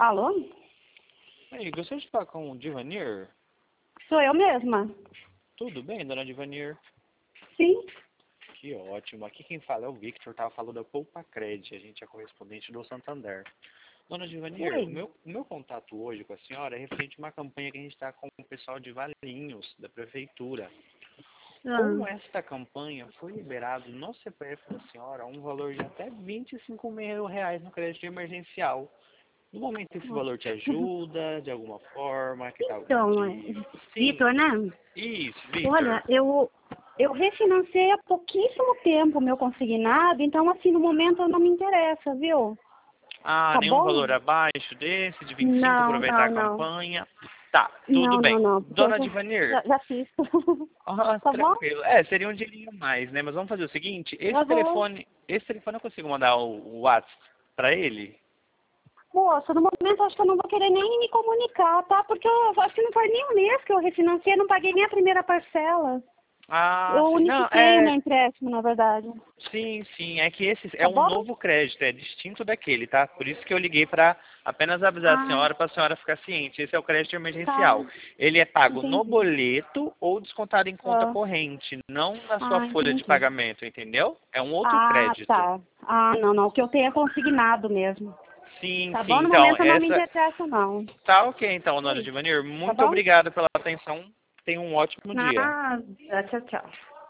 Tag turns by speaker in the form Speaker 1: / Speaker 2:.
Speaker 1: Alô?
Speaker 2: Ei, gostaria de falar com o Divanir?
Speaker 1: Sou eu mesma.
Speaker 2: Tudo bem, dona Divanir?
Speaker 1: Sim.
Speaker 2: Que ótimo. Aqui quem fala é o Victor, tá? Eu falo da Poupa Cred. A gente é correspondente do Santander. Dona Divanir,
Speaker 1: Oi.
Speaker 2: o meu contato hoje com a senhora é referente a uma campanha que a gente está com o pessoal de Valinhos, da Prefeitura. Com
Speaker 1: Ah.
Speaker 2: esta campanha, foi liberado no CPF da senhora um valor de até R$ 25.000 no crédito emergencial. No momento, esse valor te ajuda de alguma forma? Que tal
Speaker 1: Então,
Speaker 2: de... Sim,
Speaker 1: Vitor, né?
Speaker 2: isso, Victor.
Speaker 1: Olha, eu refinancei há pouquíssimo tempo o meu consignado, então, assim, no momento eu não me interessa, viu?
Speaker 2: Ah,
Speaker 1: Tá
Speaker 2: nenhum
Speaker 1: bom?
Speaker 2: valor abaixo desse, de 25,
Speaker 1: Não,
Speaker 2: aproveitar
Speaker 1: não,
Speaker 2: a
Speaker 1: não.
Speaker 2: campanha. Tá, tudo
Speaker 1: Não,
Speaker 2: bem.
Speaker 1: não, não. Porque eu
Speaker 2: Dona Divanir,
Speaker 1: já fiz. Tá bom?
Speaker 2: tranquilo. É, seria um dinheirinho a mais, né? Mas vamos fazer o seguinte,
Speaker 1: Aham.
Speaker 2: esse telefone eu consigo mandar o WhatsApp pra ele?
Speaker 1: Moça, no momento acho que eu não vou querer nem me comunicar, tá? Porque eu acho que não faz nem um mês que eu refinancei, não paguei nem a primeira parcela.
Speaker 2: Ah,
Speaker 1: Eu
Speaker 2: sim. Não,
Speaker 1: unifiquei o meu empréstimo, na verdade.
Speaker 2: sim, é que esse é
Speaker 1: Tá
Speaker 2: um
Speaker 1: bom?
Speaker 2: novo crédito, é distinto daquele, tá? Por isso que eu liguei para apenas avisar a
Speaker 1: Ah,
Speaker 2: senhora, para a senhora ficar ciente. Esse é o crédito emergencial.
Speaker 1: tá.
Speaker 2: Ele é pago no
Speaker 1: Entendi.
Speaker 2: boleto ou descontado em conta
Speaker 1: Ah,
Speaker 2: corrente, não na sua
Speaker 1: ah,
Speaker 2: folha de
Speaker 1: entendi.
Speaker 2: pagamento, entendeu? É um outro
Speaker 1: Ah,
Speaker 2: crédito.
Speaker 1: tá. Ah, não, não. O que eu tenho é consignado mesmo.
Speaker 2: Sim,
Speaker 1: Tá bom?
Speaker 2: sim.
Speaker 1: No
Speaker 2: Então,
Speaker 1: momento eu não me
Speaker 2: essa
Speaker 1: interessa, não.
Speaker 2: tá ok, então, Nora
Speaker 1: Oi.
Speaker 2: Divanir.
Speaker 1: Tá
Speaker 2: Muito
Speaker 1: bom?
Speaker 2: obrigado pela atenção. Tenha um ótimo dia.
Speaker 1: Ah, tchau, tchau.